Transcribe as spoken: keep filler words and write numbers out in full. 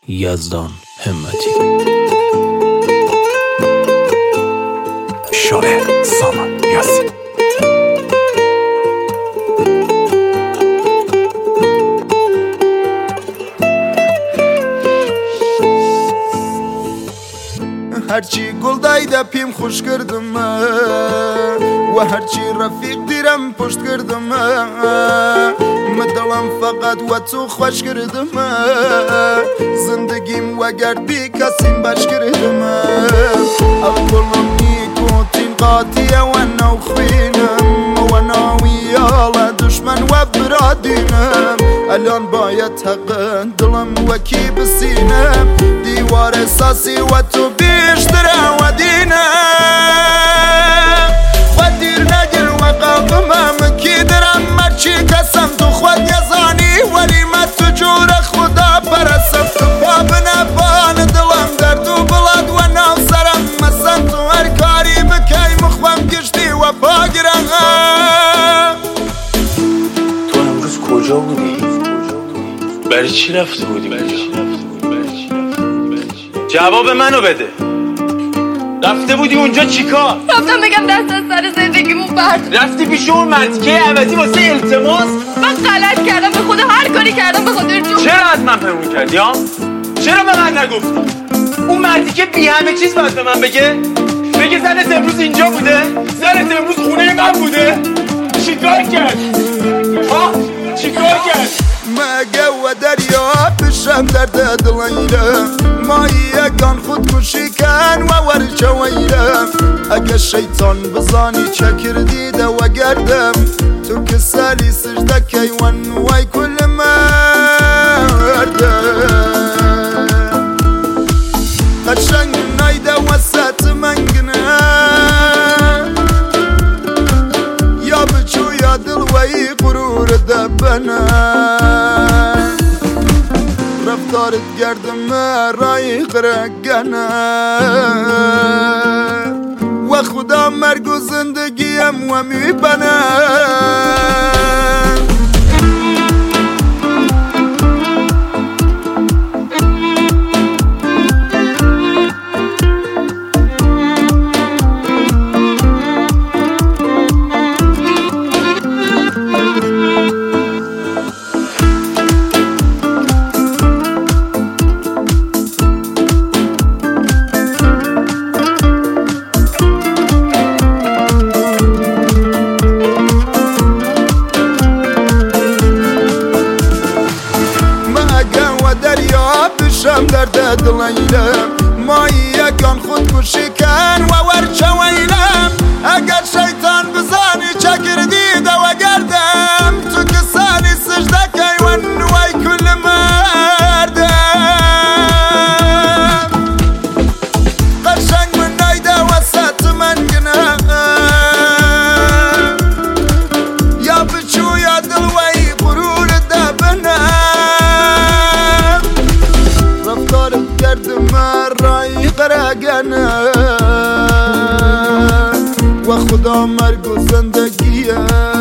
یزدان همتی. شاعر سامان یاسین. هرچی گل دایده پیم خوش کردم و هرچی رفیق دیرم پشت کردم مدلم فقط و تو خوش کردم زندگیم و گرد بی کسیم بش کردم اولم نیکوتین قاطیه و نو خوینم و ناویال دشمن و برادینم الان باید حق دلم و کی بسینم دیوار ساسی و تو بیشتره و دینم و دیر نگیر و قلبم کی درم مرچی کسم تو خود یزانی ولی من تو جور خدا پرستم تو باب نبان دلم در تو بلاد و ناو سرم مسن تو هر کاری بکی مخبم گشتی و پاگرم. تو امروز کجا بودی؟ برای چی رفته بودی اونجا؟ جواب منو بده. رفته بودی اونجا چیکار؟ رفتم بگم دست از سر زندگیمون برد. رفتی پیش اون مرتیکه عوضی واسه التماس؟ من غلط کردم به خدا هر کاری کردم به خاطر جون. چرا از من پنهون کردی ها؟ چرا به من نگفتی؟ اون مردیکه بی همه چیز باید به من بگه؟ بگه زنت امروز اینجا بوده؟ زنت امروز خونه من بوده؟ چیکار کرد؟ ها؟ چیکار کرد؟ مگه و دریا بشم درد دلایرم مایی کان خودکشی کن و ورچه ویرم اگه شیطان بزانی چه کردی ده و گردم تو که سالی سجده کیوان وای کل مردم قشنگ نایده وسط منگنه یا بچو یا دل وی قرور دبنه رفتارت گردم رای قرگنه و خدا مرگ و زندگیم و میبنه. بشم درد دلایرم مایی کان خودکشی کن و ورچه ویرم اگر شیطان بزانی چه کردی ده و گردم تو که سالی سجده کیوان وای کل مردم قشنگ من نایده وسط منگنه یا بچو یا دل وی قرور دبنه رفتارت گردم رای قرگنه و خدا مرگ و زندگیه